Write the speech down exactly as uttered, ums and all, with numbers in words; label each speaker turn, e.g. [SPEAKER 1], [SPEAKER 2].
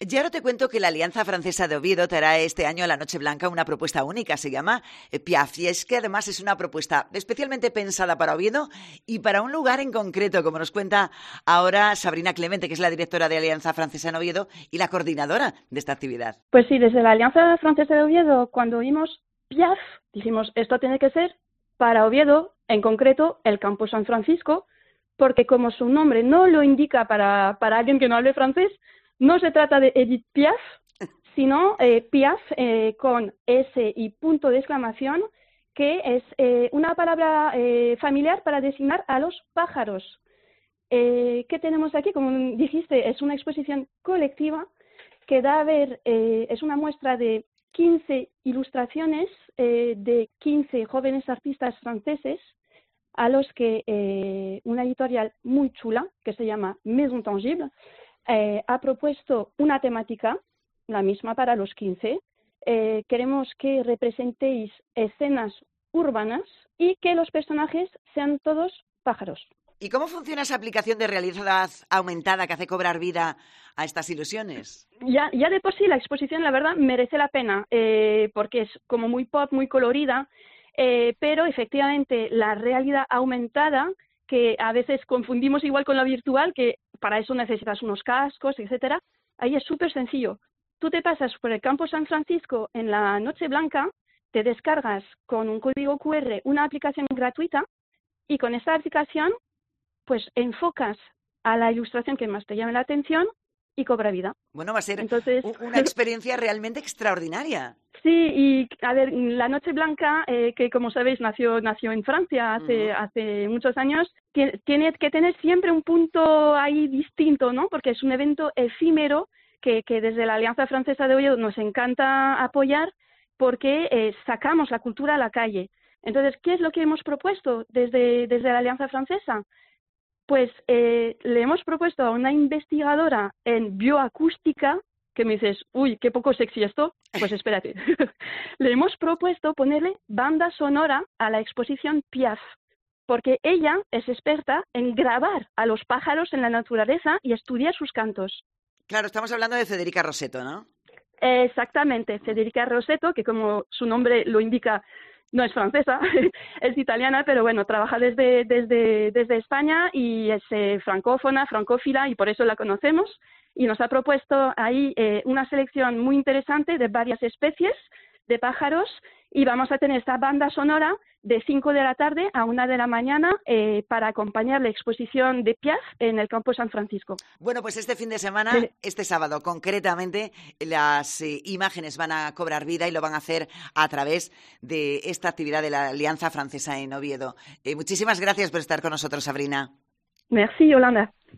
[SPEAKER 1] Y ahora te cuento que la Alianza Francesa de Oviedo trae este año a la Noche Blanca una propuesta única, se llama Piaf, y es que además es una propuesta especialmente pensada para Oviedo y para un lugar en concreto, como nos cuenta ahora Sabrina Clemente, que es la directora de Alianza Francesa en Oviedo y la coordinadora de esta actividad.
[SPEAKER 2] Pues sí, desde la Alianza Francesa de Oviedo, cuando oímos Piaf, dijimos, esto tiene que ser para Oviedo, en concreto el Campo San Francisco, porque como su nombre no lo indica para, para alguien que no hable francés, no se trata de Edith Piaf, sino eh, Piaf eh, con S y punto de exclamación, que es eh, una palabra eh, familiar para designar a los pájaros. Eh, ¿Qué tenemos aquí? Como dijiste, es una exposición colectiva que da a ver, eh, es una muestra de quince ilustraciones eh, de quince jóvenes artistas franceses, a los que eh, una editorial muy chula, que se llama Maison Tangible, eh, ha propuesto una temática, la misma para los quince. Eh, queremos que representéis escenas urbanas y que los personajes sean todos pájaros.
[SPEAKER 1] ¿Y cómo funciona esa aplicación de realidad aumentada que hace cobrar vida a estas ilusiones?
[SPEAKER 2] Ya, ya de por sí la exposición, la verdad, merece la pena, eh, porque es como muy pop, muy colorida, eh, pero efectivamente la realidad aumentada, que a veces confundimos igual con la virtual, que para eso necesitas unos cascos, etcétera, ahí es súper sencillo. Tú te pasas por el Campo San Francisco en la Noche Blanca, te descargas con un código cu erre una aplicación gratuita y con esta aplicación pues enfocas a la ilustración que más te llame la atención y cobra vida.
[SPEAKER 1] Bueno, va a ser
[SPEAKER 2] Entonces,
[SPEAKER 1] una experiencia realmente extraordinaria.
[SPEAKER 2] Sí, y a ver, la Noche Blanca, eh, que como sabéis nació nació en Francia hace uh-huh. hace muchos años, tiene, tiene que tener siempre un punto ahí distinto, ¿no? Porque es un evento efímero que, que desde la Alianza Francesa de Oviedo nos encanta apoyar porque eh, sacamos la cultura a la calle. Entonces, ¿qué es lo que hemos propuesto desde, desde la Alianza Francesa? Pues eh, le hemos propuesto a una investigadora en bioacústica, que me dices, uy, qué poco sexy esto, pues espérate. Le hemos propuesto ponerle banda sonora a la exposición Piaf, porque ella es experta en grabar a los pájaros en la naturaleza y estudiar sus cantos.
[SPEAKER 1] Claro, estamos hablando de Federica Rosetto, ¿no?
[SPEAKER 2] Exactamente, Federica Rosetto, que como su nombre lo indica, no es francesa, es italiana, pero bueno, trabaja desde, desde, desde España y es eh, francófona, francófila, y por eso la conocemos. Y nos ha propuesto ahí eh, una selección muy interesante de varias especies de pájaros y vamos a tener esta banda sonora de cinco de la tarde a una de la mañana eh, para acompañar la exposición de Piaf en el Campo San Francisco.
[SPEAKER 1] Bueno, pues este fin de semana, sí. este sábado concretamente, las eh, imágenes van a cobrar vida y lo van a hacer a través de esta actividad de la Alianza Francesa en Oviedo. Eh, muchísimas gracias por estar con nosotros, Sabrina.
[SPEAKER 2] Merci, Yolanda.